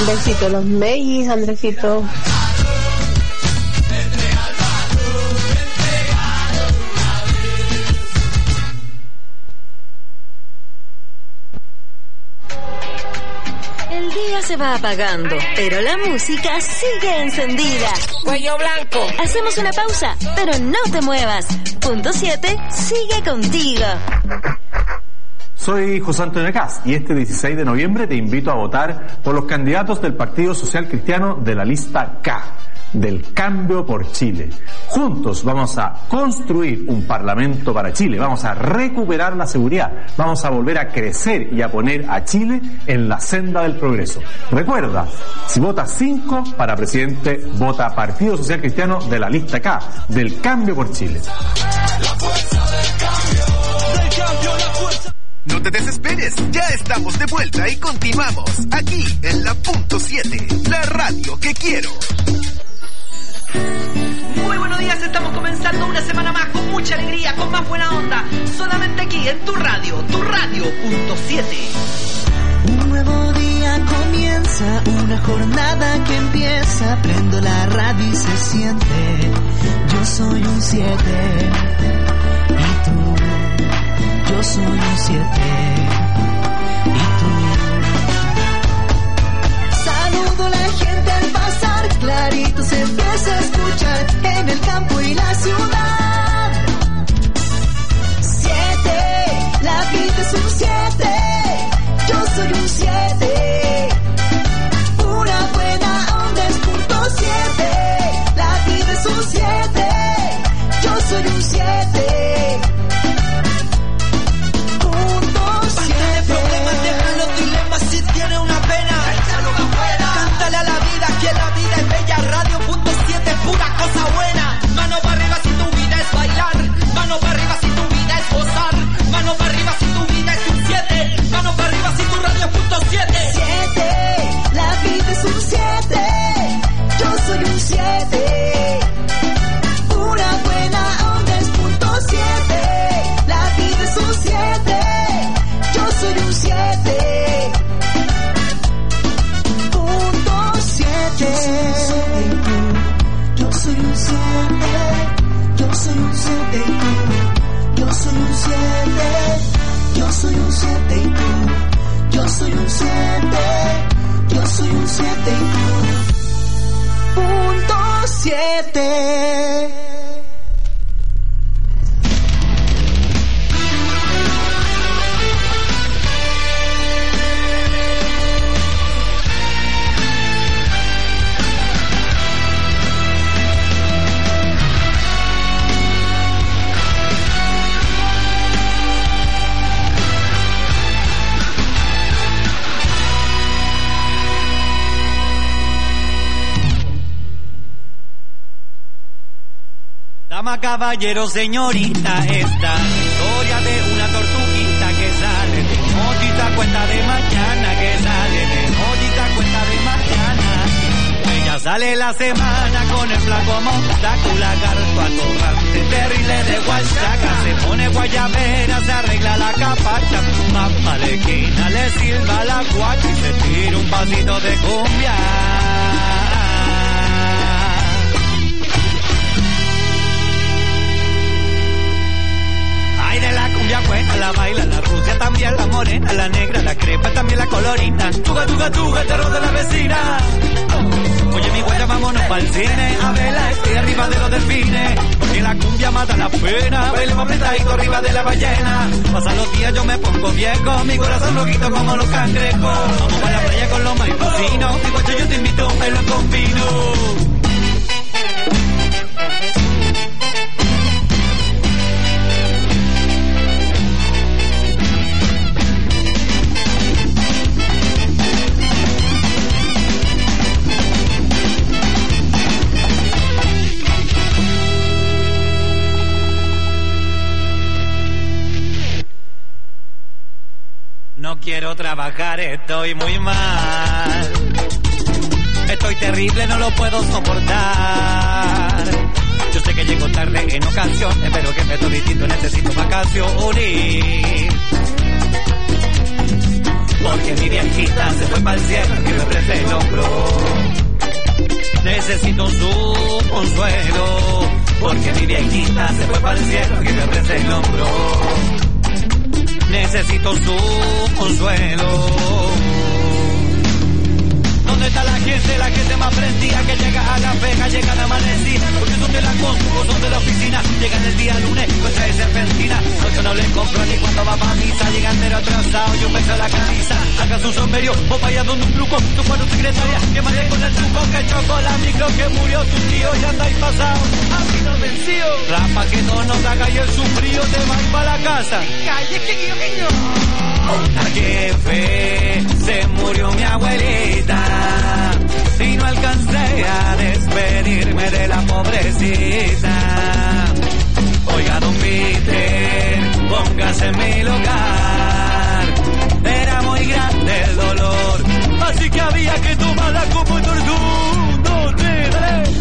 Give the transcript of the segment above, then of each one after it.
Besito los Mellis, Andresito. El día se va apagando, pero la música sigue encendida. Cuello blanco. Hacemos una pausa, pero no te muevas. Punto 7 sigue contigo. Soy José Antonio Caz y este 16 de noviembre te invito a votar por los candidatos del Partido Social Cristiano de la lista K, del Cambio por Chile. Juntos vamos a construir un parlamento para Chile, vamos a recuperar la seguridad, vamos a volver a crecer y a poner a Chile en la senda del progreso. Recuerda, si votas 5 para presidente, vota Partido Social Cristiano de la lista K, del Cambio por Chile. No te desesperes, ya estamos de vuelta y continuamos aquí en la Punto 7, la radio que quiero. Muy buenos días, estamos comenzando una semana más con mucha alegría, con más buena onda, solamente aquí en tu radio Punto 7. Un nuevo día comienza, una jornada que empieza, prendo la radio y se siente, yo soy un 7, y tú, yo soy un 7, y tú. Saludo a la gente al pasar, clarito se empieza a escuchar en el campo y la ciudad. 7, la vida es un 7, yo soy un 7. Una buena onda es punto 7, la vida es un 7, yo soy un 7. Pura cosa buena, mano para arriba si tu vida es bailar, mano para arriba si tu vida es gozar, mano para arriba si tu vida es un 7, mano para arriba si tu radio es punto 7. 7, la vida es un 7, yo soy un 7. Una buena onda es punto 7, la vida es un 7, yo soy un 7. Punto 7. Yo soy un 7, yo soy un 7 y tú, yo soy un 7, yo soy un 7 y tú, yo soy un 7, yo soy un 7 y tú. Punto 7. Dama, caballero, señorita, esta historia de una tortuguita que sale de noche, cuenta de mañana, que sale de noche, cuenta de mañana. Ella sale la semana con el flaco montaco, lagarto atorrante, terrible de Huachaca. Se pone guayabera, se arregla la capacha, mamá le quina, le silba la guacha y se tira un pasito de cumbia. De la cumbia buena, la baila, la rusa también, la morena, la negra, la crepa, también la colorita. Tuga, tuga, tuga, el terror de la vecina. Oye, mi guaya, vámonos pa'l cine, a verla, estoy arriba de los delfines. Porque la cumbia mata la pena, bailemos apretadito arriba de la ballena. Pasan los días, yo me pongo viejo, mi corazón rojito como los cangrejos. Vamos a la playa con los mariposinos, mi guacho, yo te invito a verlo con vino. No quiero trabajar, estoy muy mal. Estoy terrible, no lo puedo soportar. Yo sé que llego tarde en ocasiones, pero que me estoy distinto, necesito vacaciones. porque mi viejita se fue pa'l cielo que me preste el hombro. Necesito su consuelo, porque mi viejita se fue pa'l cielo que me preste el hombro. Necesito su consuelo. ¿Dónde está la gente más prendida que llega a la pega, llega a la amanecida? Porque son de la construcción, son de la oficina, llegan el día lunes, pues trae serpentina. No, yo no les compro ni cuando va pa' misa, llegan pero atrasado, yo beso la camisa. Haga su sombrero, o vaya donde un truco, tu cuadro secretaria, que mande con el truco, que chocó la micro, que murió tu tío, y andáis pasado, a mí no venció. Rapa que no nos haga y el sufrío te va a ir pa' la casa. Calle, que yo. Qué fe, se murió mi abuelita y no alcancé a despedirme de la pobrecita. Oiga, don Peter, póngase en mi lugar. Era muy grande el dolor, así que había que tomarla como tortura. No, dale.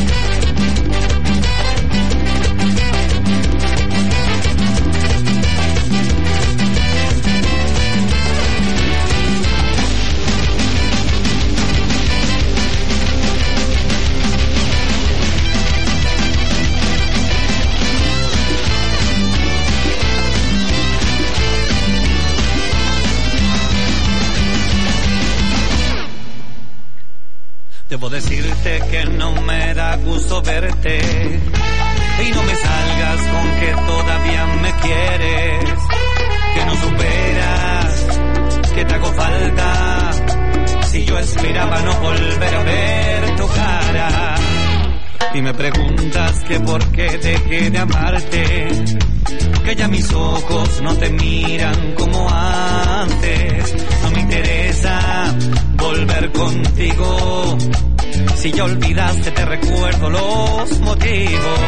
Debo decirte que no me da gusto verte y no me salgas con que todavía me quieres, que no superas, que te hago falta, si yo esperaba no volver a ver tu cara. Y me preguntas que por qué dejé de amarte, que ya mis ojos no te miran como antes. No me interesa volver contigo, si ya olvidaste te recuerdo los motivos.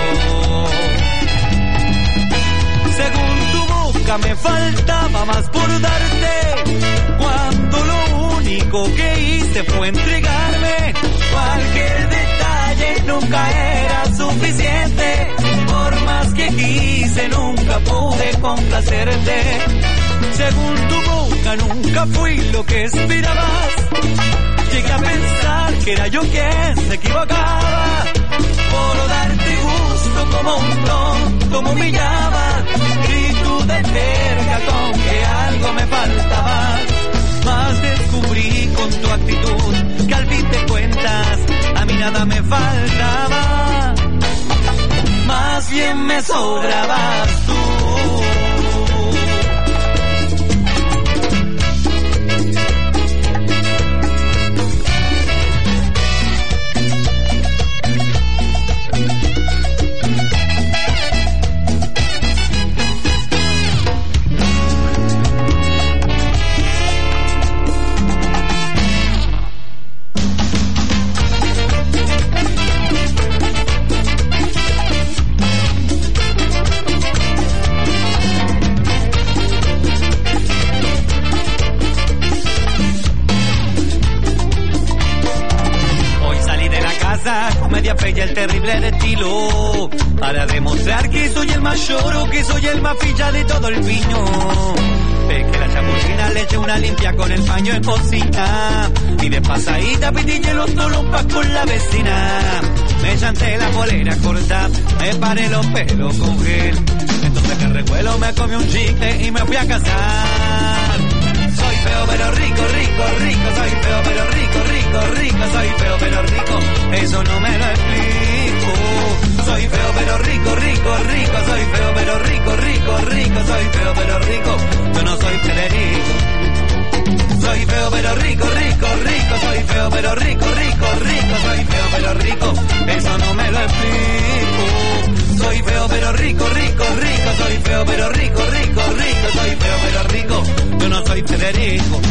Según tu boca me faltaba más por darte, cuando lo único que hice fue entregarme. Cualquier detalle nunca era suficiente, por más que quise nunca pude complacerte. Según tu boca nunca fui lo que esperabas, llegué a pensar que era yo quien se equivocaba, por darte gusto como un tonto me humillaba, y tú de cerca con que algo me faltaba. Más descubrí con tu actitud que al fin de cuentas a mí nada me faltaba, más bien me sobrabas tú. Media fe y el terrible de estilo, para demostrar que soy el más lloro, que soy el más ficha de todo el piño. Ve que la chamuchina le eché una limpia con el paño en cocina, y de pasadita pitillé los tolompas con la vecina. Me chanté la polera corta, me paré los pelos con gel, entonces que revuelo me comí un chicle y me fui a casar. Soy feo pero rico, rico, rico, soy feo pero rico, rico, rico, soy feo pero rico, eso no me lo explico. Soy feo pero rico, rico, rico, soy feo pero rico, rico, rico, soy feo pero rico, yo no soy Federico. Soy feo pero rico, rico, rico, soy feo pero rico, rico, rico, soy feo pero rico, eso no me lo explico. Soy feo pero rico, rico, rico, soy feo pero rico, rico, rico, soy feo pero rico, yo no soy Federico.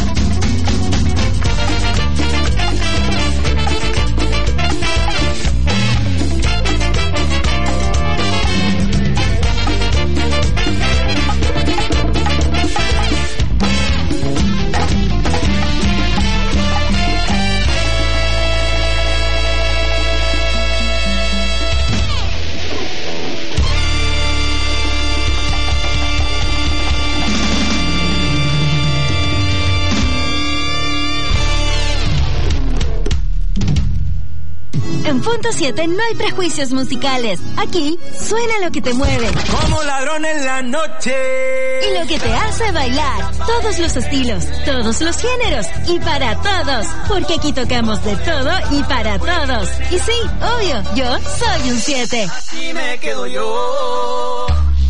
Punto 7 no hay prejuicios musicales. Aquí suena lo que te mueve. Como ladrón en la noche. Y lo que te hace bailar. Todos los estilos, todos los géneros y para todos. Porque aquí tocamos de todo y para todos. Y sí, obvio, yo soy un 7. Aquí me quedo yo.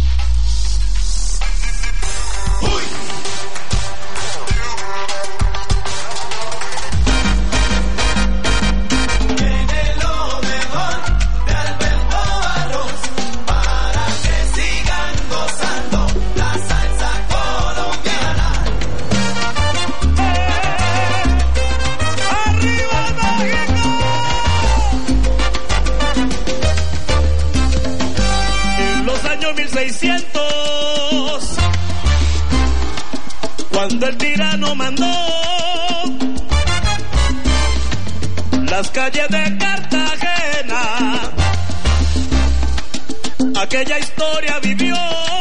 Cuando el tirano mandó las calles de Cartagena, aquella historia vivió.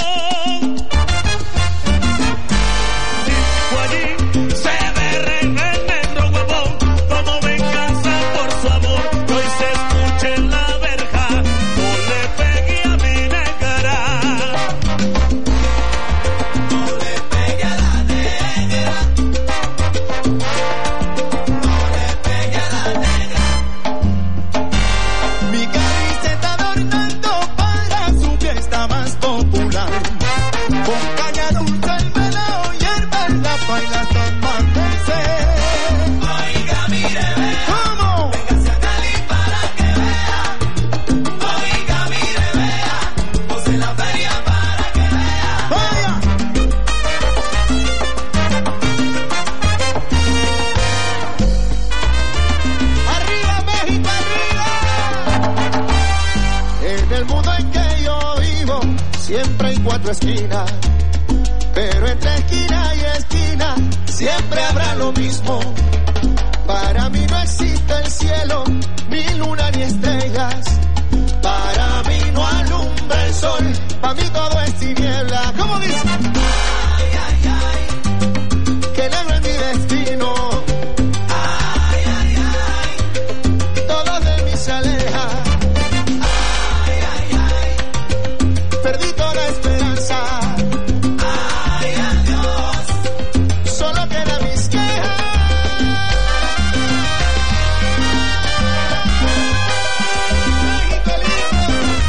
Fue allí, se ve en el negro huevón, como venganza por su amor. Hoy se escucha en la verja, no le pegué a mi negra. Esquina, pero entre esquina y esquina siempre habrá lo mismo. Para mí no existe el cielo, ni luna ni estrellas. Para mí no alumbra el sol, para mí todo es tiniebla. ¿Cómo dice? Ay, ay, ay, que negro es mi destino. Ay, ay, ay, todo de mí se aleja. Perdí toda la esperanza. Ay, adiós. Solo quedan mis quejas. México lindo.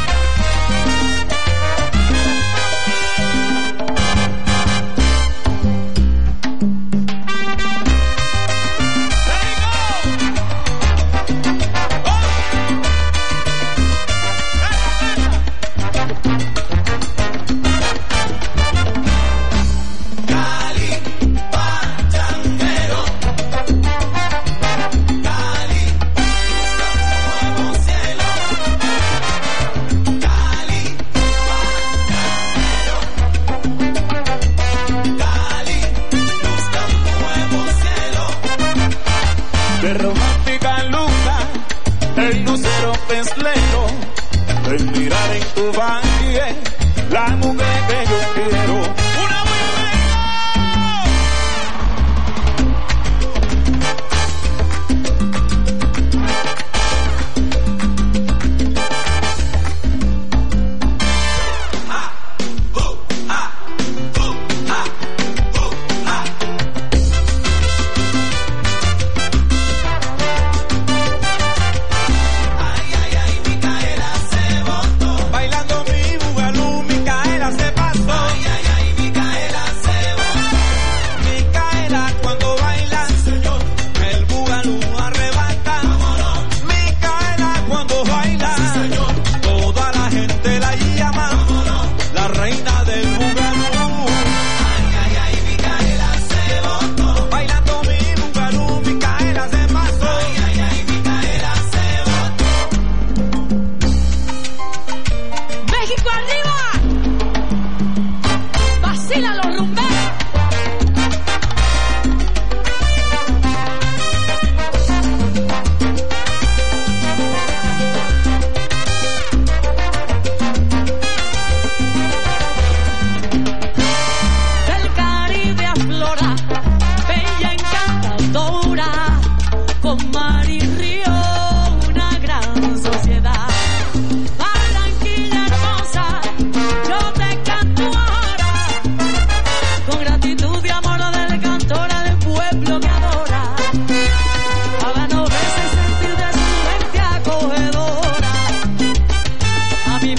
De romántica luna, el lucero pezlero, el mirar en tu valle, la mujer que yo quiero. ¡Una bailando mi bugalú, Micaela se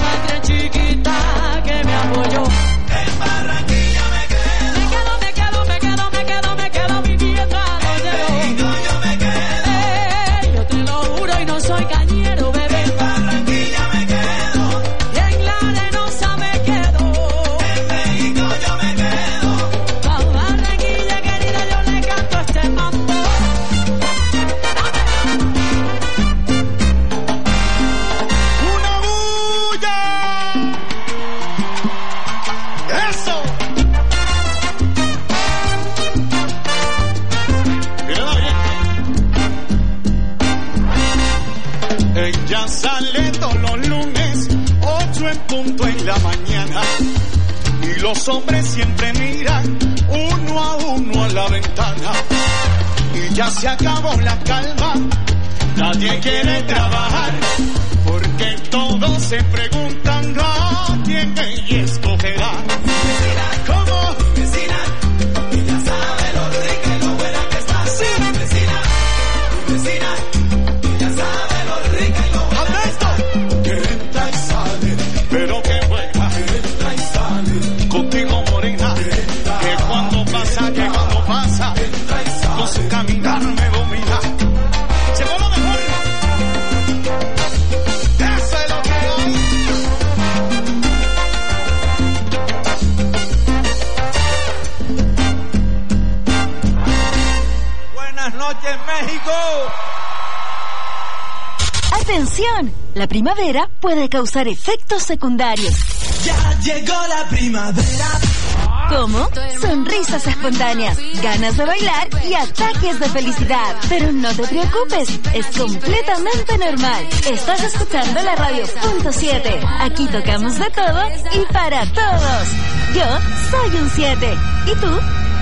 madre chiquita que me apoyó. En Barranquilla me quedo. Me quedo viviendo a lo México yo me quedo. yo te lo juro y no soy cañero, bebé. En Barranquilla me quedo. Y en la Arenosa me quedo. En México yo me quedo. Pa' Barranquilla querida yo le canto este mambo. ¡Una bulla! ¡Eso! Míralo bien. Ella sale todos los lunes, 8 en punto en la mañana. Y los hombres siempre miran uno a la ventana. Y ya se acabó la calma, nadie quiere trabajar. Porque todos se preguntan a quién ella escogerá. ¿Cómo? Vecina, ella sabe lo rica y lo buena que está. Sí. Vecina, ella sabe lo rica y lo buena que está. Que entra y sale, pero que juega. Que entra y sale. Contigo morena, que cuando pasa, Entra y sale. con su caminar me domina. Llegó lo mejor. Eso es lo que hay. Buenas noches, México. Atención, la primavera puede causar efectos secundarios. Ya llegó la primavera. ¿Cómo? Sonrisas espontáneas, ganas de bailar y ataques de felicidad. Pero no te preocupes, es completamente normal. Estás escuchando la radio .7. Aquí tocamos de todo y para todos. Yo soy un 7. ¿Y tú?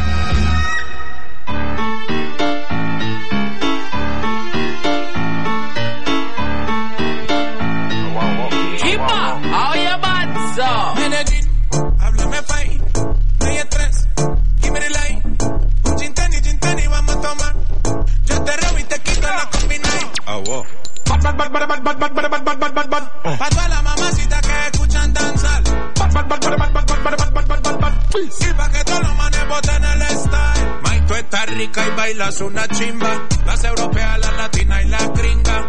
Chimba, oye, manso. Medellín, háblame fine. No hay estrés, give me the line. Un gin tonic, vamos a tomar. Yo te robo y te quito la combination. wow. Pa' todas las mamacitas que escuchan danzar. Y pa' que todos los manes boten el style. Mike, tú estás rica y bailas una chimba. Las europeas, las latinas y las gringas.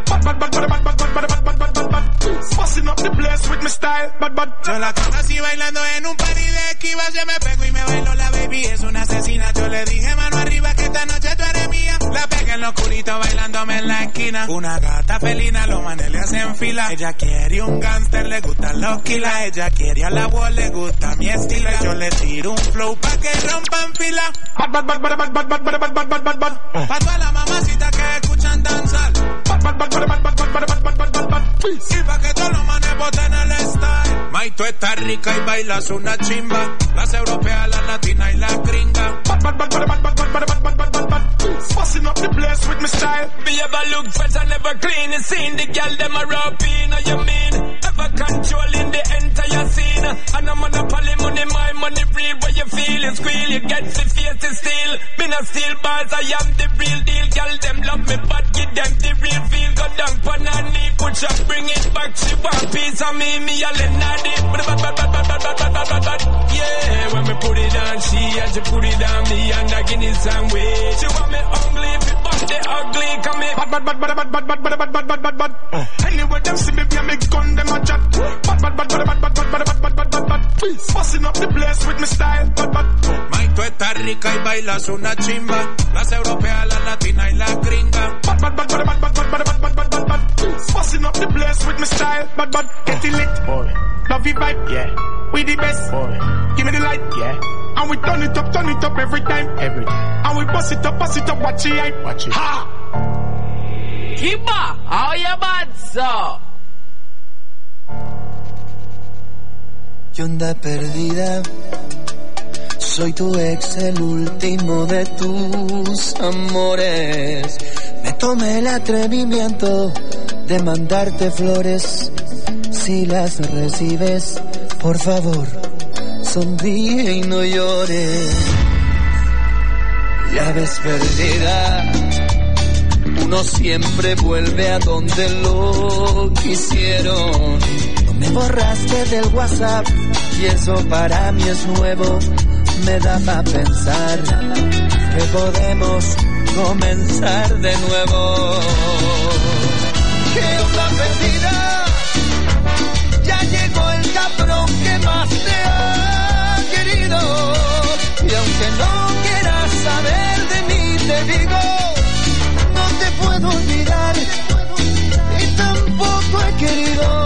Yo la conocí bailando en un party de esquiva. Se me pegó y me bailó la baby. Es una asesina. Yo le dije mano arriba que esta noche tú eres mía. La pegué en lo oscurito bailándome en la esquina. Una gata felina, los manes le hacen fila. Ella quiere un gangster, le gustan los kilas. Ella quiere a la wall, le gusta mi estilo. Yo le tiro un flow pa' que rompan fila. Pa' todas las mamacitas que escuchan danzar. Y pa' que todos los manes boten el style. Mike, tú estás rica y bailas una chimba. Las europeas, las latinas y las gringas. Busting up the place with my style. Me ever look fresh and never clean. You seen the girl them a rapping, you mean? Ever controlling the entire scene. And I'm on a poly money, my money real. Where you feel it squeal, you get the face to steal. Me not steal bars, I am the real deal. Girl them love me, but give them the real feel. Go down pan her knee, push up, bring it back. She want piece of me all in at it. Yeah, when me put it on she and she put it on me and I give it some way. She want me ugly, if it bust the ugly, come here. Bad. Anyway, them see me, be me gun, them a chat. Bad. Busting up the place with my style. Bad. Mike, tú estás rica y bailas una chimba. Las europeas, las latinas y las gringas. Busting up the place with my style. Bad. Get it lit, boy. Love you vibe, yeah. We the best, boy. Give me the light, yeah. And we turn it up every time. And we bust it up, watch it hype. Watch it. Ha! Kimba, oye, manso. ¿Qué onda perdida? Soy tu ex, el último de tus amores. Me tomé el atrevimiento de mandarte flores. Si las recibes, por favor, sonríe y no llores. Ya ves perdida, uno siempre vuelve a donde lo quisieron. No Me borraste del WhatsApp y eso para mí es nuevo. Me da pa' pensar que podemos comenzar de nuevo. ¿Qué onda perdida? Ya llegó el cabrón que más te ha querido. Y aunque no quieras saber de mí, te digo, no te puedo olvidar y tampoco he querido.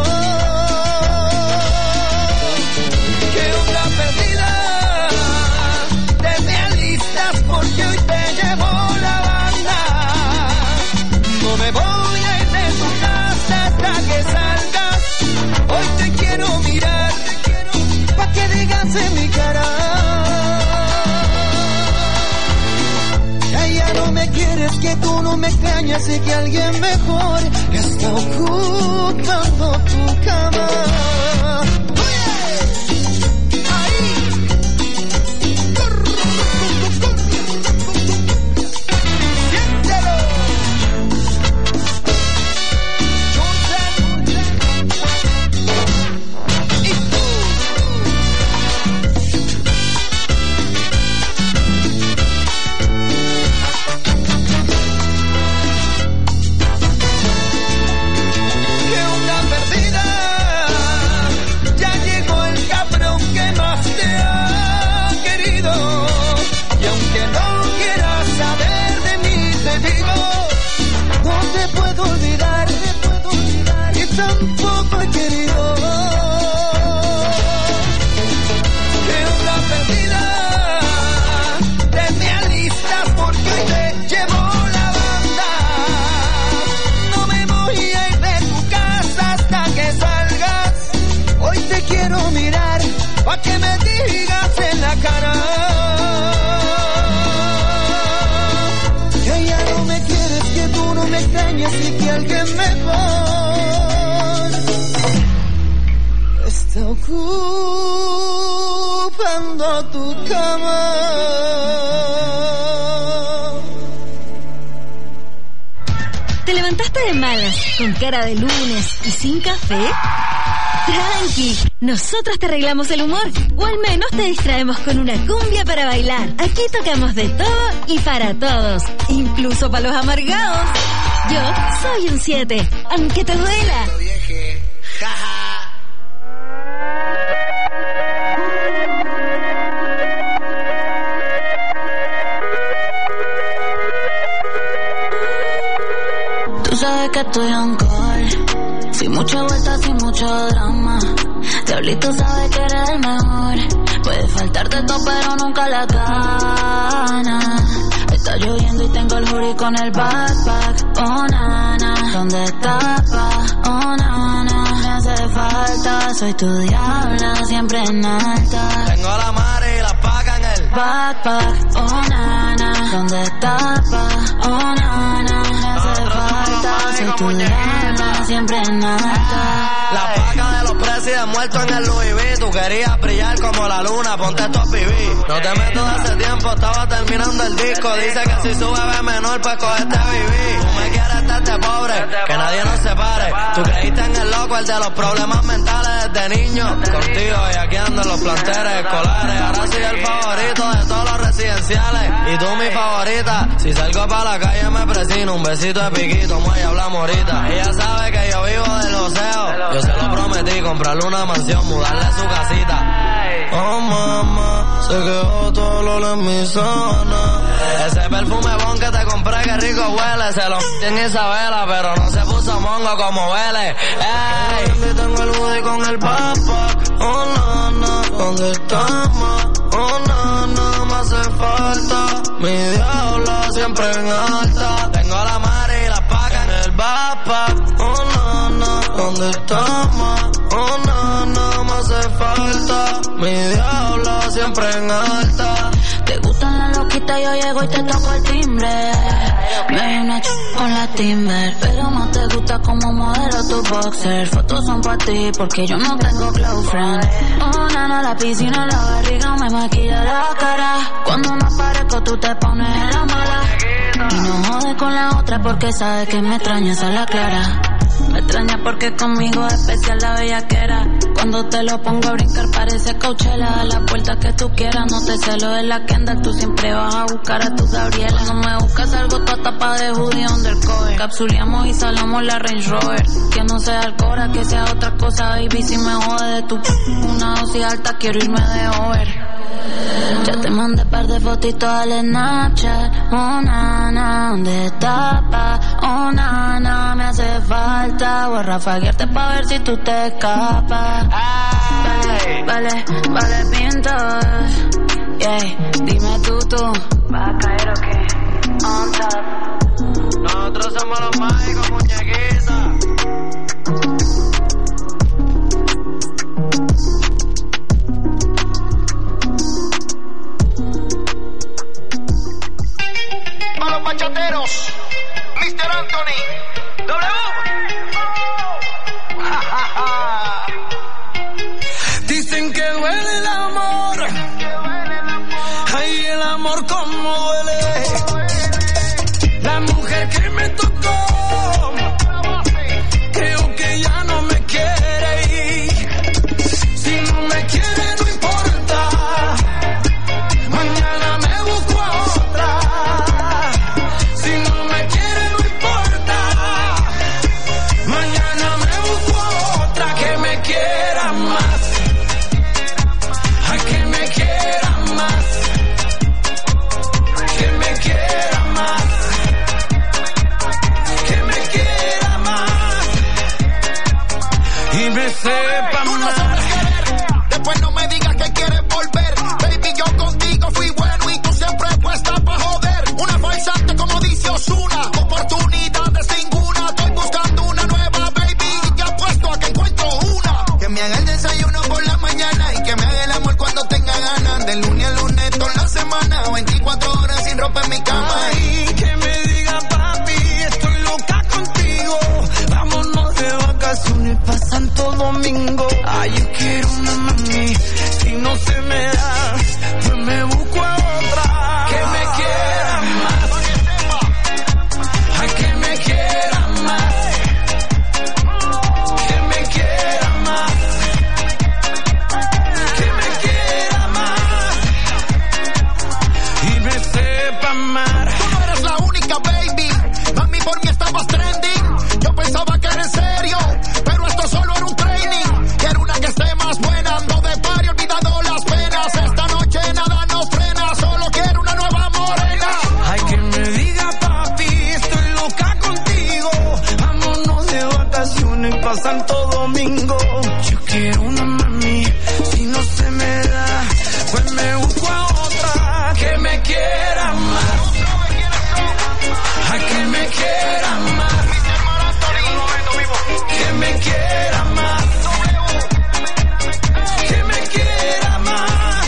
¿Qué onda perdida? Te me alistas porque hoy te llevo la banda. No me voy a ir de tu casa hasta que salgas. Hoy te quiero mirar pa' que digas en mi cara. Ya no me quieres, que tú no me extrañas y que alguien mejor está ocupando tu cama. Tampoco he querido. ¿Qué onda perdida? Te me alistas porque hoy te llevo la banda. No me voy a ir de tu casa hasta que salgas. Hoy te quiero mirar pa' que me digas en la cara que ya no me quieres, que tú no me extrañas y que alguien mejor está ocupando tu cama. ¿Te levantaste de malas, con cara de lunes y sin café? Tranqui, nosotros te arreglamos el humor, o al menos te distraemos con una cumbia para bailar. Aquí tocamos de todo y para todos, incluso para los amargados. Yo soy un 7, aunque te duela. Tú sabes que estoy on call, sin muchas vueltas, sin mucho drama. Diablito sabe que eres el mejor, puede faltarte todo pero nunca la gana. Está lloviendo y tengo el hoodie con el backpack. Oh nana, ¿dónde estás, pa? Oh nana, me hace falta. Soy tu diabla, siempre en alta. Tengo a la madre y la paga en el backpack. Oh nana, ¿dónde estás, pa? Oh nana, me hace falta. Soy tu diabla, siempre en alta. La paga de los precios de muertos en el Louis V. Tú querías brillar como la luna, ponte estos pibí. No te meto de hace tiempo, estaba terminando el disco. Dice que si sube ve menor, pues cogete viví. Tú me quieres estarte pobre, que nadie nos separe. Tú creíste en el loco, el de los problemas mentales desde niño. Contigo y aquí ando en los planteles escolares. Ahora soy el favorito de todos los residenciales. Y tú mi favorita, si salgo para la calle me presino. Un besito de piquito, muelle, hablamos ahorita. Ella sabe que yo vivo del oseo. Yo se lo prometí, comprarle una mansión, mudarle a su casita. Oh mamá, se quedó todo lo en mi zona. Ese perfume bon que te compré, que rico huele. Se lo en Isabela, pero no se puso mongo como huele. Ey, tengo el hoodie con el backpack. Oh nana, ¿dónde estamos? Oh nana, me hace falta. Mi diablo siempre en alta. Tengo la madre y la paga en el backpack. Oh nana, ¿dónde estamos? Oh nana, me hace falta. Mi diablo siempre en alta. Te gustan las loquitas, yo llego y te toco el timbre. Me vi una con la Timber, pero más te gusta como modelo tu boxer. Fotos son para ti porque yo no tengo close friend. Oh nana, la piscina, la barriga me maquilla la cara. Cuando me aparezco tú te pones en la mala. Y no jodes con la otra porque sabes que me extrañas a la clara. Me extraña porque conmigo es especial la bellaquera. Cuando te lo pongo a brincar parece Coachella. A la puerta que tú quieras, no te celo de la Kendall. Tú siempre vas a buscar a tu Gabriela. No me buscas algo toda tapa de hoodie undercover. Capsuleamos y salamos la Range Rover. Que no sea Alcora, que sea otra cosa, baby. Si me jode de tu una dosis alta, quiero irme de over. Ya te mandé par de fotitos al Snapchat. Oh nana, ¿dónde estás, pa? Oh nana, me hace falta. Voy a rafaguearte pa' ver si tú te escapas. Vale, pinto. Yeah, dime tú. ¿Vas a caer o qué? On top. Nosotros somos los mágicos, muñequita. Los bachateros, Mr. Anthony, W. Dicen que duele el amor, ay, el amor como duele. La mujer que me tocó, creo que ya no me quiere. Si no me quiere no importa, mañana me busco a otra. Después no me digas que quieres volver. Baby, yo contigo fui bueno y tú siempre puesta pa' joder. Una falsante como dice Ozuna, oportunidades ninguna. Estoy buscando una nueva, baby, y ya puesto a que encuentro una. Que me haga el desayuno por la mañana y que me haga el amor cuando tenga ganas. De lunes a lunes toda la semana, 24 horas sin ropa en mi cama. Ay, que me diga papi, estoy loca contigo. Vámonos de vacaciones pa' Santo Domingo. Ay, yo quiero una mami, si no se me da, pues me busco a otra. Que me quiera más, ay, que me quiera más, que me quiera más, que me quiera más, y me sepa amar. Tú no eres la única, baby, mami, por mí estabas trending. Yo pensaba que era en serio, pero esto solo era un training. Quiero una que esté más buena, ando de party olvidando las penas. Esta noche nada nos frena, solo quiero una nueva morena. Ay, que me diga papi, estoy loca contigo. Vámonos de vacaciones pa' Santo Domingo. Yo quiero una mami, si no se me da, pues me busco a otra. Que me quiera más, ay, que me quiera más, que me quiera más, que me quiera más,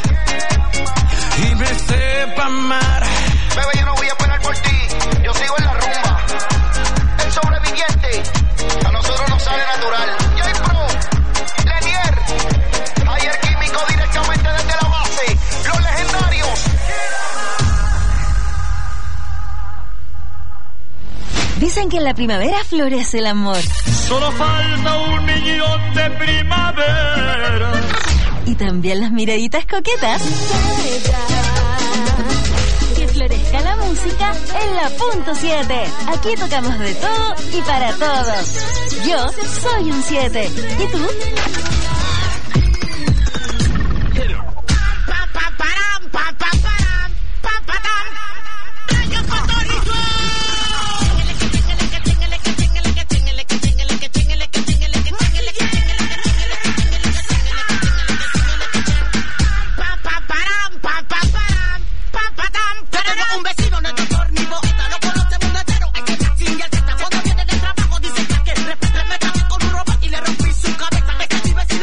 y me sepa amar. Bebé, yo no voy a esperar por ti, yo sigo en la rumba. El sobreviviente, a nosotros nos sale natural. J-Pro, Lenier, ayer químico directamente desde la base, los legendarios. Dicen que en la primavera florece el amor. Solo falta un millón de primavera. Y también las miraditas coquetas. Que florezca la música en la punto 7. Aquí tocamos de todo y para todos. Yo soy un 7. ¿Y tú? Un vecino no es doctor ni poeta, lo conoce el mundo entero. Hay que estar sin y al cuando viene del trabajo dice que respeta con un robot y le rompí su cabeza.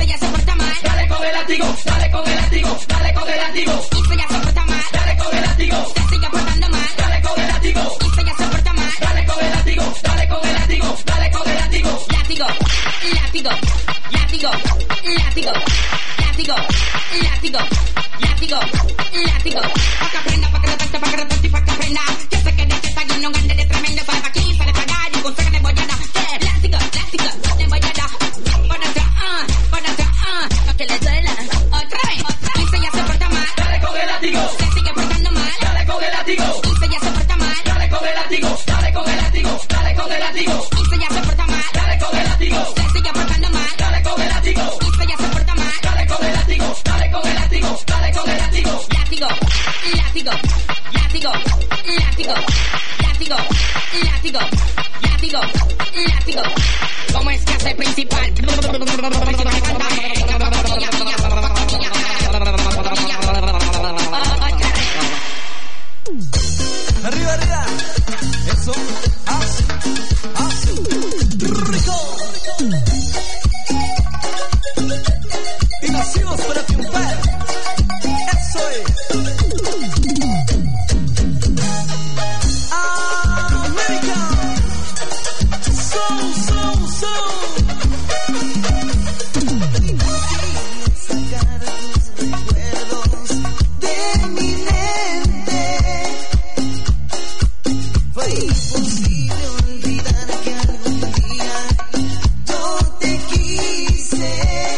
se ya se porta mal, dale con el látigo, dale con el látigo, dale con el látigo. y se ya se porta mal, Dale con el látigo, se sigue portando mal, dale con el látigo, y se ya se porta mal, dale con el látigo, dale con el látigo, dale con el látigo. látigo, látigo, látigo, látigo, látigo, látigo, látigo, látigo, pa' que aprenda, pa' que respete, pa' que respete y pa' que aprenda, que se quede que está y no ande de tremendo, para aquí para pagar y con de bollada, látigo, látigo, de bollada, para atrás, pa' que le duela, otra vez, y se ya se porta mal, Dale con el látigo, se sigue portando mal, dale con el látigo, y se ya se porta mal, dale con el látigo, dale con el látigo, dale con el látigo, y se ya se porta mal, dale con el látigo, se sigue portando mal, dale con el látigo, y se ya se porta mal, dale con el látigo, dale con el látigo, dale con el látigo. látigo, látigo, látigo, látigo, látigo, látigo, látigo, látigo. ¿Cómo es que hace principal? Arriba, arriba. Eso hace rico. Y nacimos para triunfar. Eso es. América. Sacar tus recuerdos de mi mente. Fue imposible olvidar que algún día yo te quise.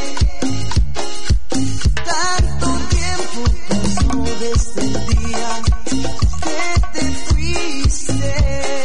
Tanto tiempo pasó desde el día que te fuiste.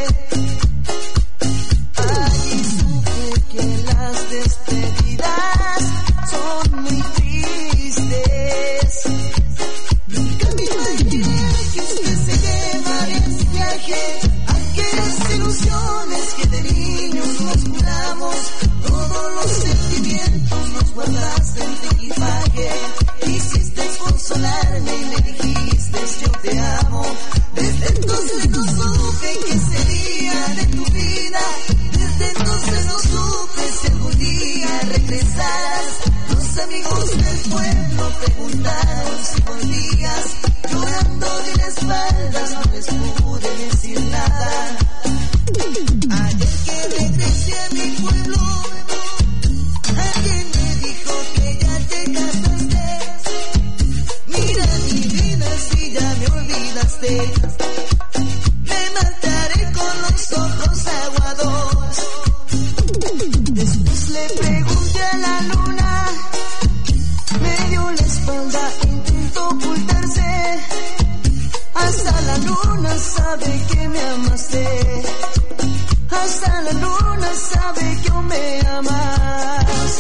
Allí supe que las despedidas son muy tristes. Nunca me imaginé que usted se llevaría en viaje aquellas ilusiones que de niños nos juramos. Todos los sentimientos nos guardaste en tu equipaje. Quisiste consolarme y me dijiste yo te amo. Desde entonces no supe qué sería de tu vida. Desde entonces no supe si algún día regresarás. Los amigos del pueblo preguntaron si volvías. Llorando de la espaldas no les pude decir nada. Ayer que regresé a mi pueblo, alguien me dijo que ya te casaste. Mira mi vida si ya me olvidaste. Me mataré con los ojos aguados. Después le pregunté a la luna, me dio la espalda, intentó ocultarse. Hasta la luna sabe que me amaste. Hasta la luna sabe que aún me amas.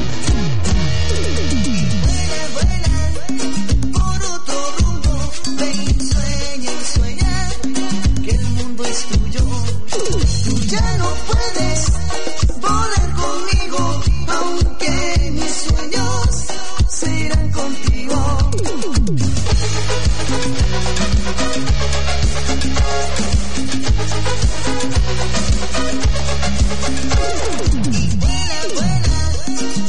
Y vuela por otro rumbo. Ven y sueña que el mundo es tuyo. Tú ya no puedes volar conmigo, aunque mis sueños serán contigo. Y vuela, vuela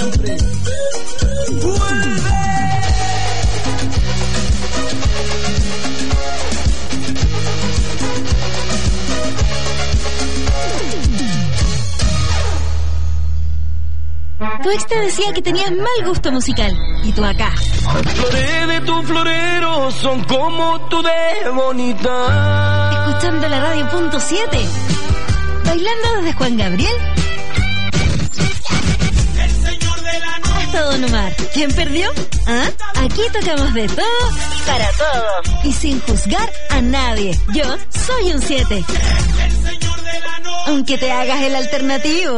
siempre. ¡Vuelve! Tu ex te decía que tenías mal gusto musical. Y tú acá. Flores de tu florero son como tú de bonita. Escuchando la radio punto 7. Bailando desde Juan Gabriel. El señor de la noche. Hasta Don Omar. ¿Quién perdió? ¿Ah? Aquí tocamos de todo y para todos. Y sin juzgar a nadie. Yo soy un 7. El señor de la noche. Aunque te hagas el alternativo.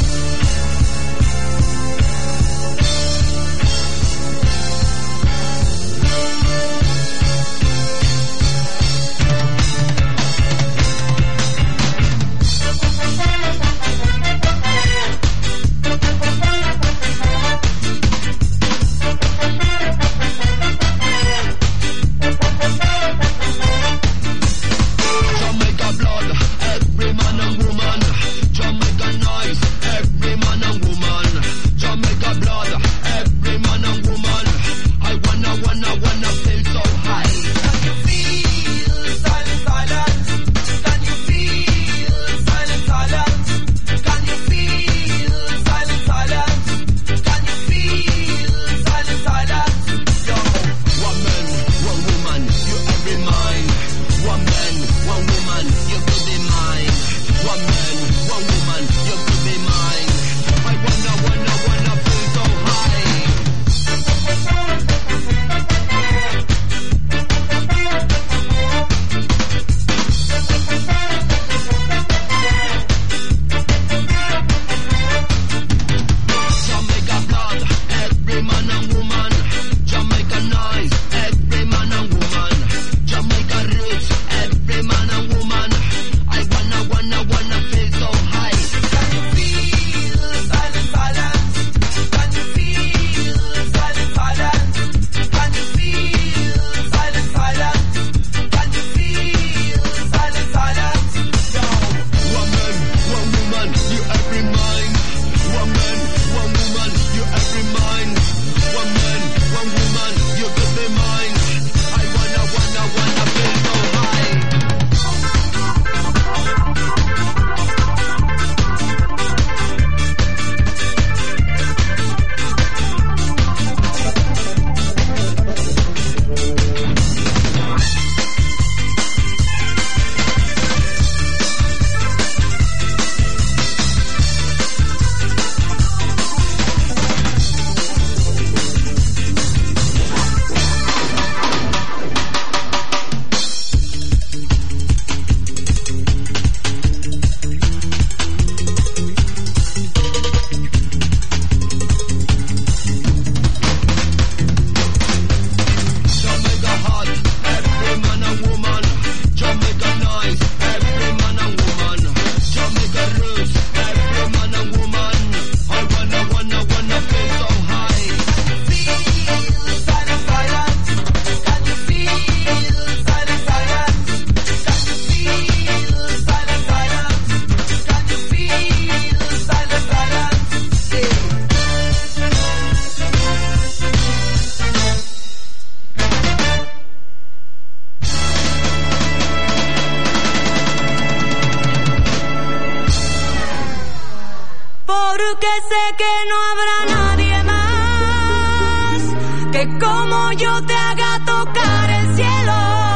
Como yo te haga tocar el cielo.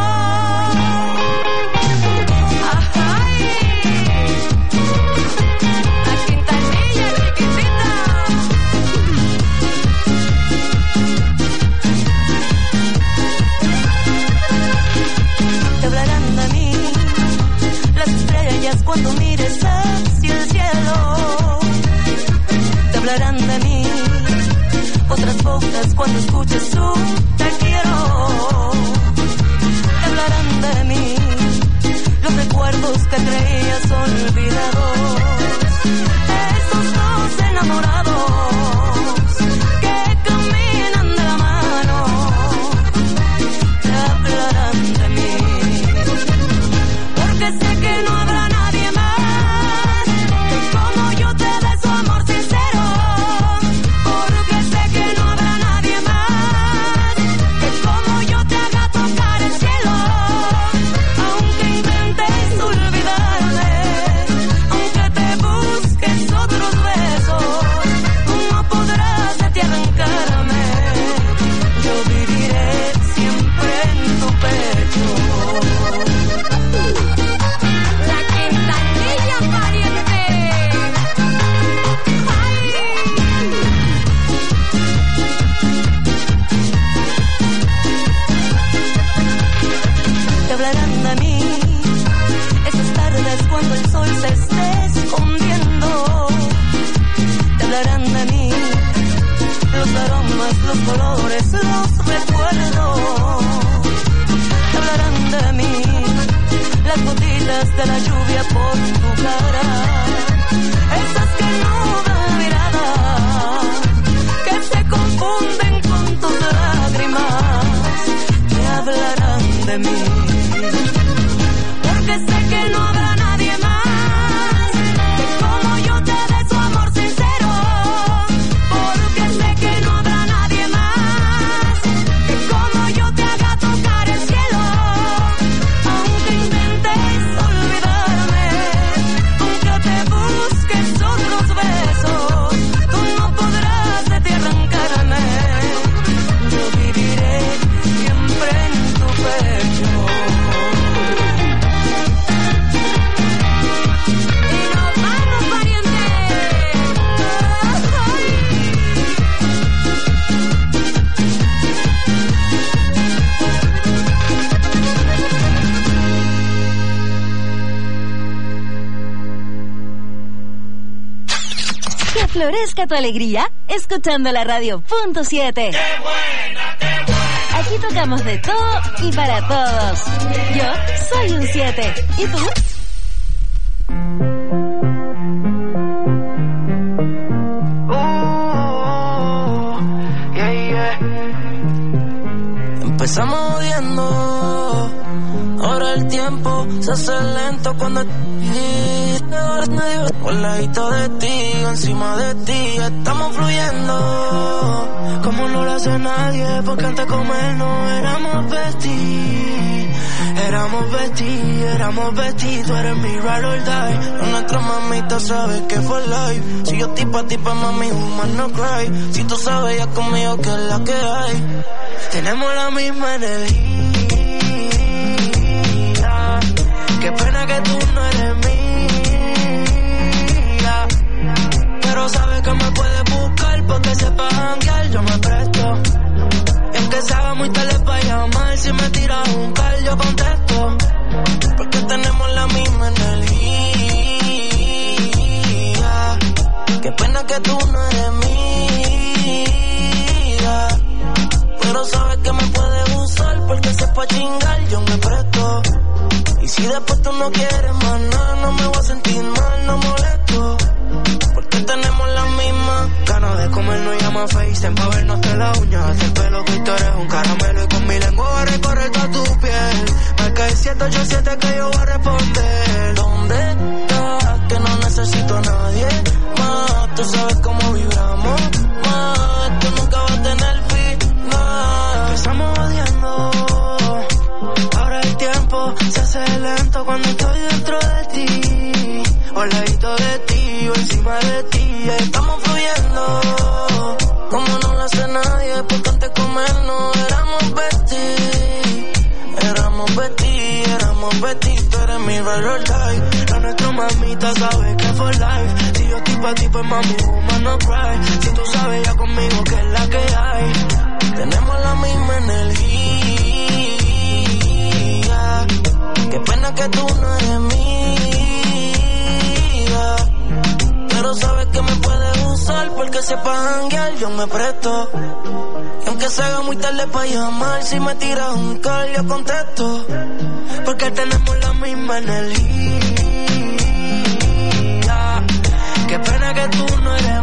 Ay, la quintanilla chiquitita. Te hablarán de mí las estrellas cuando mires hacia el cielo. Te hablarán de mí otras bocas cuando escuches su te quiero. besos, tú no podrás de ti arrancarme. Yo viviré siempre en tu pecho. Y nos vamos, pariente. Que florezca tu alegría escuchando la radio punto 7. ¡Qué buena, qué buena! Aquí tocamos de todo y para todos. Yo soy un 7. ¿Y tú? Empezamos odiando, ahora el tiempo se hace lento cuando al ladito de ti, encima de ti, estamos fluyendo como no lo hace nadie, porque antes de comer no éramos besties. Éramos besties, tú eres mi ride or die. Nuestra mamita sabe que fue life. Si yo tipo a ti, pa' mami, woman no cry. Si tú sabes ya conmigo que es la que hay. Tenemos la misma energía. Qué pena que tú no eres mía. Pero sabes que me puedes buscar porque sepa janguear, yo me presto. Y aunque se haga muy tarde pa' llamar, si me tiras un call yo contesto. Porque tenemos la misma energía. Qué pena que tú no eres mía. Pero sabes que me puedes usar porque sepa chingar, yo me presto. Y si después tú no quieres más nada, no me voy a sentir mal, no molesto. Porque tenemos la misma ganas de comernos, llama FaceTime pa' vernos de la uña, hacer pelo, que tú eres un caramelo y con mi lengua voy a recorrer toda tu piel. Marca el 787 que yo voy a responder. ¿Dónde estás? Que no necesito a nadie más. Tú sabes cómo vibramos más. Esto nunca va a tener final. Empezamos odiando, ahora el tiempo se hace lento cuando estoy dentro de ti, o al ladito de ti, o encima de ti. Estamos fluyendo como no lo hace nadie, porque antes de comernos éramos besties, tú eres mi ride or die. La nuestra mamita sabe que for life. Si yo estoy pa' ti, pues mami, woman no cry. Si tú sabes ya conmigo que es la que hay. Tenemos la misma energía. Qué pena que tú no eres mía. Pero sabes que me puedes usar porque sepa janguear, yo me presto. Y aunque se haga muy tarde pa' llamar, si me tiras un call yo contesto. Porque tenemos la misma energía. Qué pena que tú no eres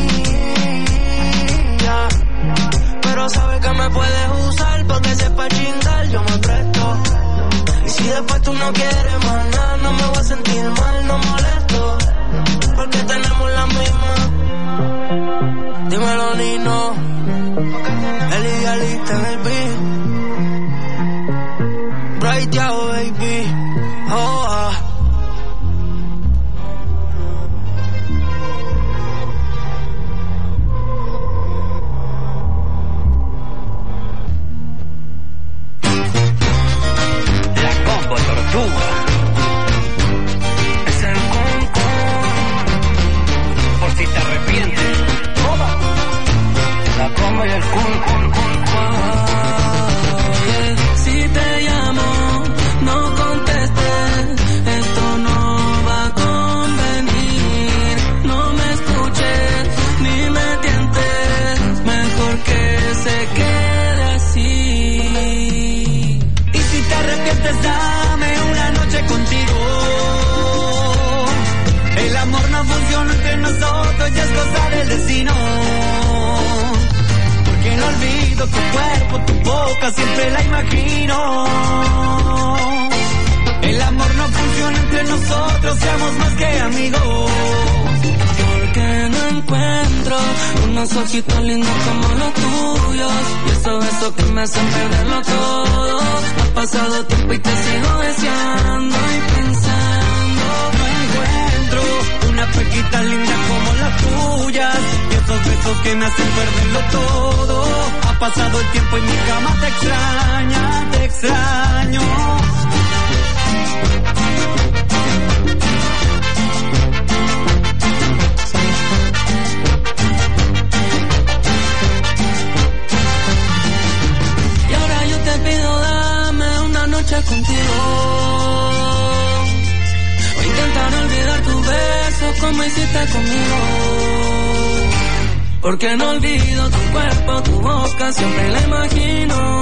mía. Pero sabes que me puedes usar porque sepa chingar, yo me presto. Y si después tú no quieres más nada, no me voy a sentir mal, no molesto. Porque tenemos la misma. Dímelo, Nino. El idealista en el beat. Bright Yao, baby. Oh, La Combo Tortuga. Es el conco. Por si te arrepientes. La Combo y el conco. Si te llamo, no contestes, esto no va a convenir. No me escuches, ni me tientes, mejor que se quede así. Y si te arrepientes, dame una noche contigo. El amor no funciona entre nosotros, ya es cosa del destino. Porque no olvido tu cuerpo, tu boca, siempre la imagino. El amor no funciona entre nosotros, seamos más que amigos. Porque no encuentro unos ojitos lindos como los tuyos, y esos besos que me hacen perderlo todo. Ha pasado tiempo y te sigo deseando y pensando. No encuentro una pequita linda como la besos que me hacen perderlo todo. Ha pasado el tiempo y mi cama te extraña, te extraño. Y ahora yo te pido, dame una noche contigo. O intentar olvidar tus besos como hiciste conmigo. Porque no olvido tu cuerpo, tu boca, siempre la imagino.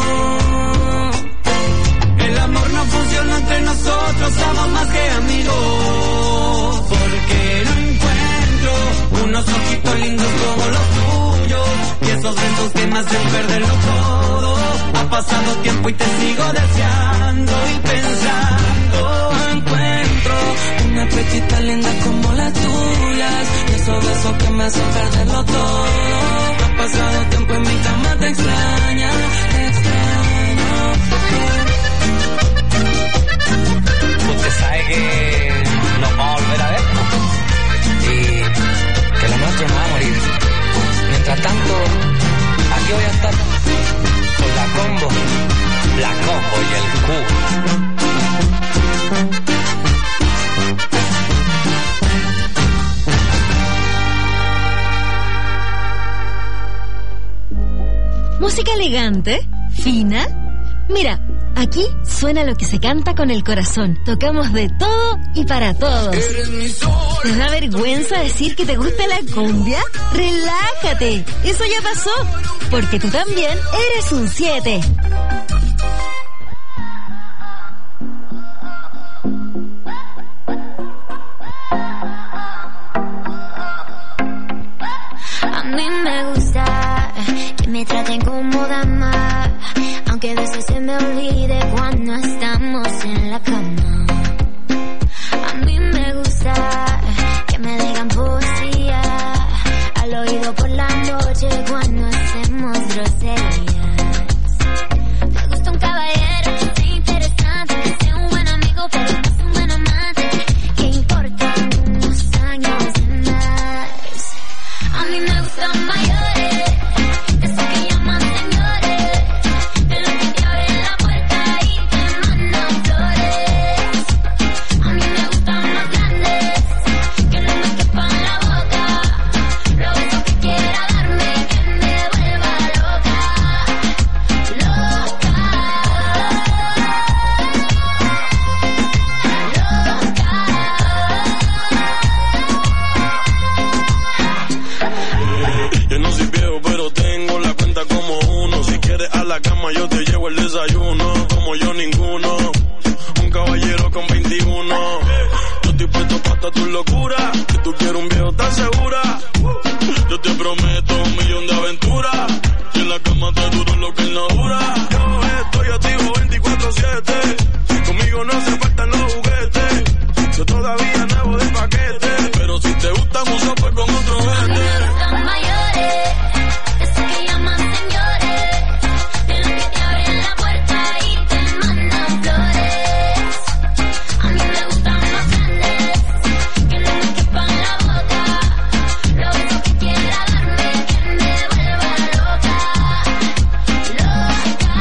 El amor no funciona entre nosotros, somos más que amigos. Porque no encuentro unos ojitos lindos como los tuyos. Y esos besos que me hacen perderlo todo. Ha pasado tiempo y te sigo deseando y pensando. No encuentro una pechita linda como las tuyas. Y esos besos que me hacen perderlo todo. Ha pasado tiempo en mi cama, te extraña, te extraño. Usted sabe que nos vamos a volver a ver, ¿no? Y que lo nuestro no va a morir. Mientras tanto, aquí voy a estar con la combo y el Q. Música elegante, fina. Mira, aquí suena lo que se canta con el corazón. Tocamos de todo y para todos. ¿Te da vergüenza decir que te gusta la cumbia? Relájate, eso ya pasó, porque tú también eres un 7. A mí me gusta que me traten como dama, aunque a veces se me olvide cuando estamos en la cama. A mí me gusta que me digan poesía al oído por la noche cuando hacemos groserías. Me gusta un caballero que sea interesante, que sea un buen amigo pero no es un buen amante, que importan unos años de más. A mí me gustan mayores, esos que llaman señores, de los que te abren la puerta y te mandan flores. A mí me gustan más grandes, que no me quepan la boca, los besos que quiera darme, que me vuelva loca, loca, Yo no soy viejo, pero tengo la cuenta como uno. Si quieres a la cama, yo te llevo el desayuno. Como yo, ninguno. Un caballero con 21. Yo estoy puesto para tu locura. Que tú quieres un viejo tan segura. Yo te prometo 1.000.000 de aventuras. Y en la cama te duro lo que él no dura. Yo estoy activo 24/7. Conmigo no se faltan los juguetes. Yo todavía nuevo de paquete. Pero si te gustan uso, pues con otro vete. son mayores, esos que llaman señores, de los que te abren la puerta y te mandan flores. A mí me gustan más grandes, que no me quepan la boca, los besos que quiera darme, que me vuelva loca, loca,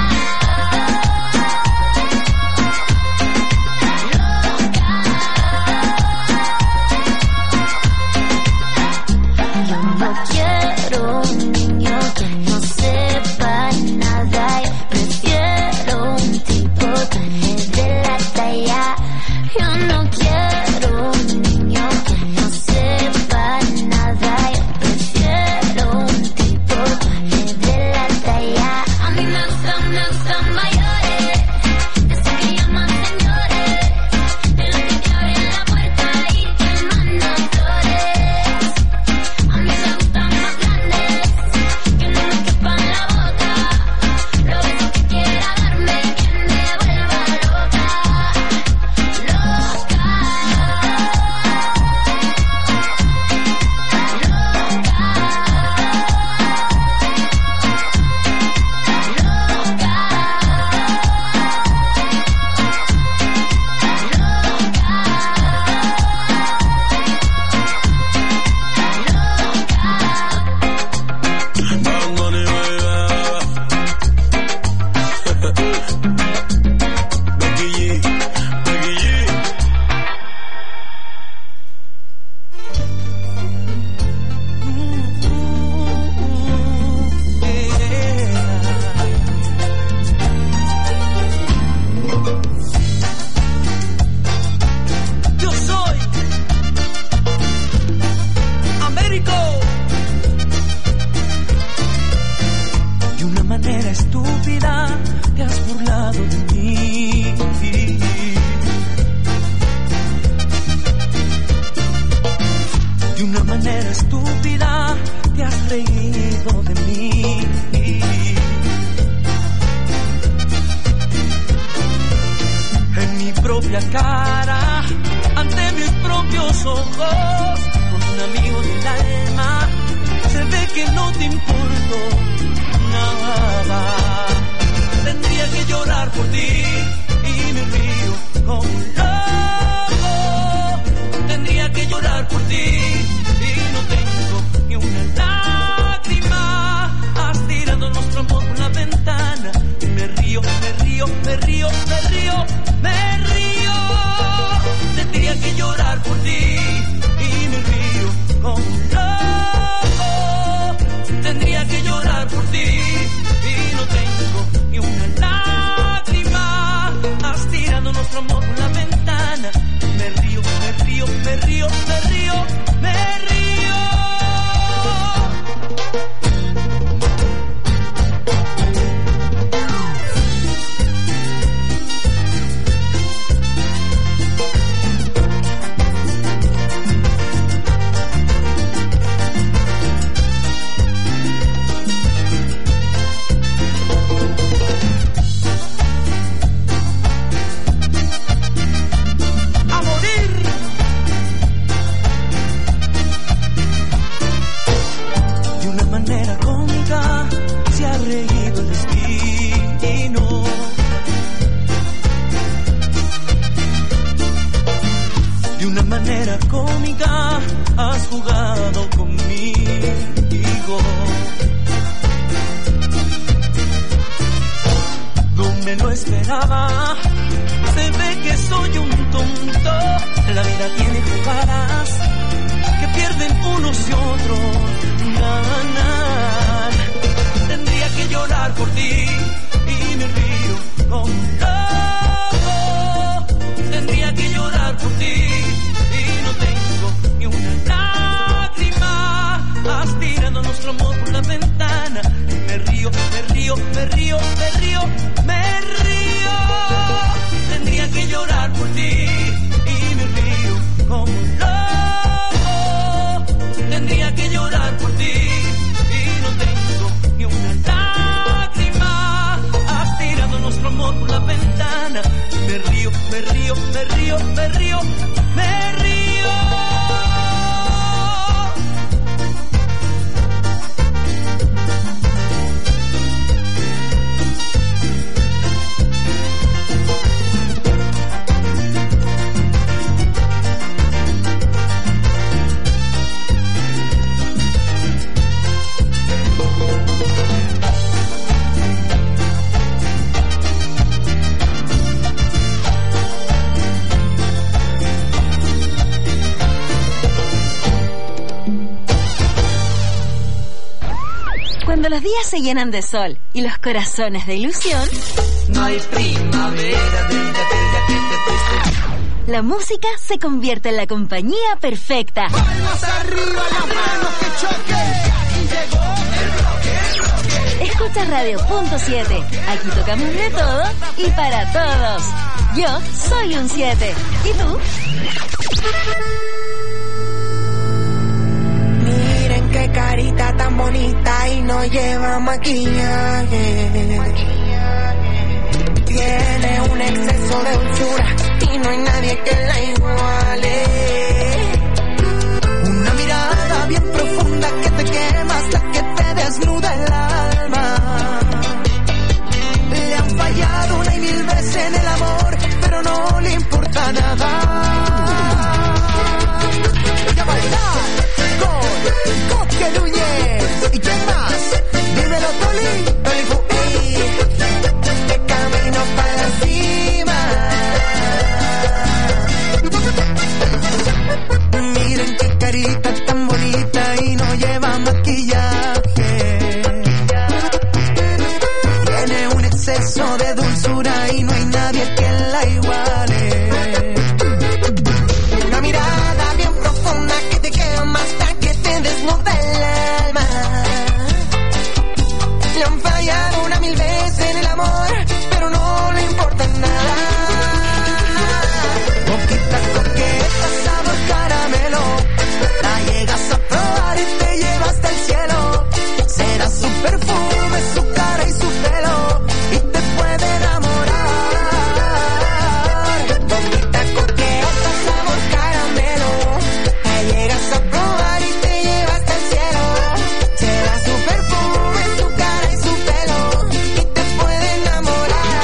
loca. Rico. De una manera estúpida te has burlado de mí. De una manera estúpida te has reído de mí. En mi propia cara, ante mis propios ojos, con un amigo del alma, se ve que no te importo nada. Tendría que llorar por ti y me río como un loco. Tendría que llorar por ti y no tengo ni una lágrima. Has tirado nuestro amor por la ventana y me río, me río, me río, me río, me río. Tendría que llorar por ti y me río como un loco. Tendría que llorar por ti y no tengo ni una lágrima. Has tirado nuestro amor por la ventana. Me río, me río, me río, me río, me río. Cómica, has jugado conmigo. No me lo esperaba. Se ve que soy un tonto. La vida tiene jugadas que pierden unos y otros. Ganan. Tendría que llorar por ti y me río como un loco. Tendría que llorar por ti. Has tirado nuestro amor por la ventana. Me río, me río, me río, me río, me río. Tendría que llorar por ti y me río como un loco. Tendría que llorar por ti y no tengo ni una lágrima. Has tirado nuestro amor por la ventana. Me río, me río, me río, me río, me río. Cuando los días se llenan de sol y los corazones de ilusión, no hay primavera desde aquella que te fuiste. La música se convierte en la compañía perfecta. Palmas arriba, las manos que choquen. Llegó el rock. Escucha Radio Punto 7. Aquí tocamos de todo y para todos. Yo soy un 7. ¿Y tú? Miren qué carita tan bonita y no lleva maquillaje. Tiene un exceso de dulzura y no hay nadie que la iguale. Una mirada bien profunda que te quema hasta que te desnuda el alma. Le han fallado una y mil veces en el amor, pero no le importa nada. Voy a bailar con Coque Núñez. ¿Y quién más? Dímelo, Toli. Toli Fuey. De camino para la cima. Miren qué carita tan bonita y no lleva maquillaje. Tiene un exceso de dulzura y no hay nadie que la iguale. Una mirada bien profunda que te quema hasta que te desnuda. no